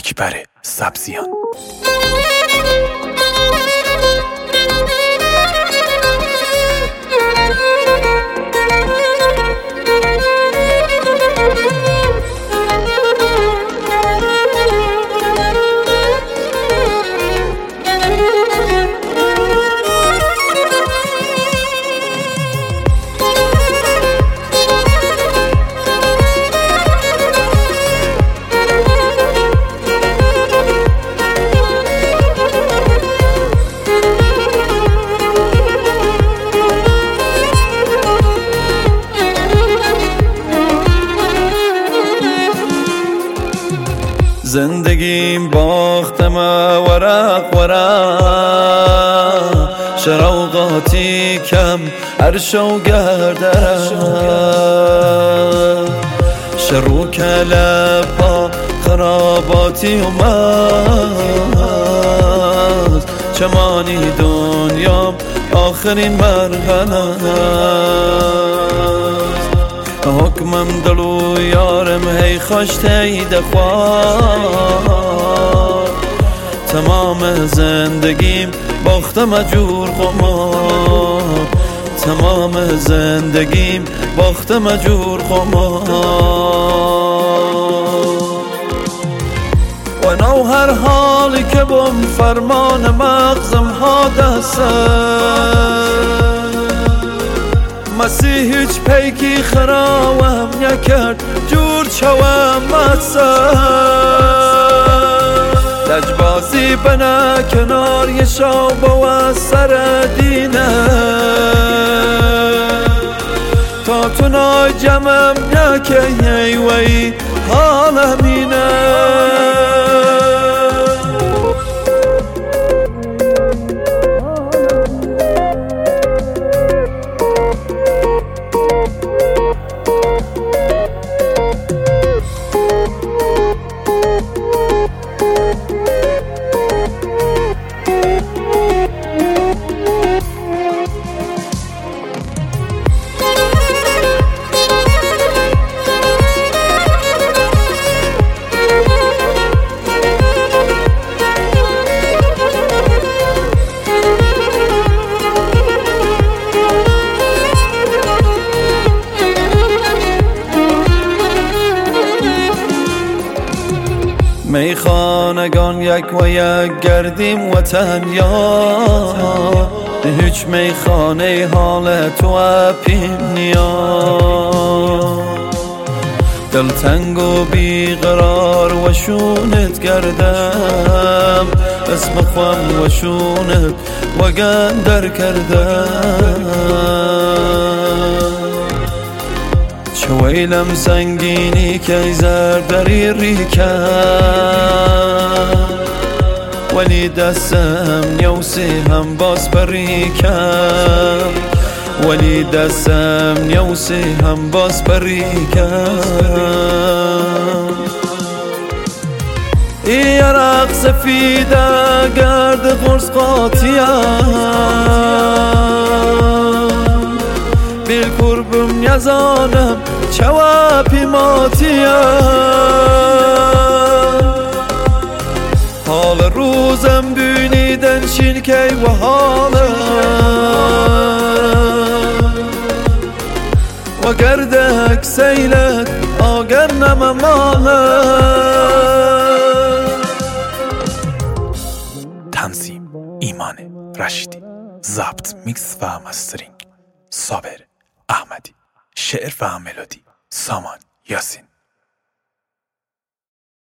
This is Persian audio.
اکبر سبزیان. زندگیم باختم ورق ورق، شراقاتی کم عرش و گردرم، شروع کلپا خراباتی اومد، چمانی دنیام آخرین مرحله، حکمم دلو یارم هی خوشتی دخواه، تمام زندگیم باختم جور خمار، تمام زندگیم باختم جور خمار، و نو هر حالی که بم فرمان مغزم ها دسته، مسیح هیچ پیکی خراوم نکرد جور چوم مدسه، لجبازی بنا کنار یه شاب و سر دینه، تا تو نای جمم نکه وی حالمینه. میخانگان یک و یک گردیم وطن یار، هیچ میخانه حال تو اپیم نیا، دلتنگ و بیقرار و شونت گردم، اسم خوام و شونت و گندر کردم، ویلم سنگینی که زردری ریکم، ولی دستم نیوسی هم باز بریکم، ولی دستم نیوسی هم باز بریکم. ای عرق سفیده گرد غرز قاطیم، بیل کربم یزانم چواپی ماتیم، حال روزم بینیدن شینکی و حالم، و گردک سیلت آگر نممالم. تنظیم ایمان رشیدی، ضبط میکس و مسترینگ صابر احمدی، شعر و ملودی سامان یاسین.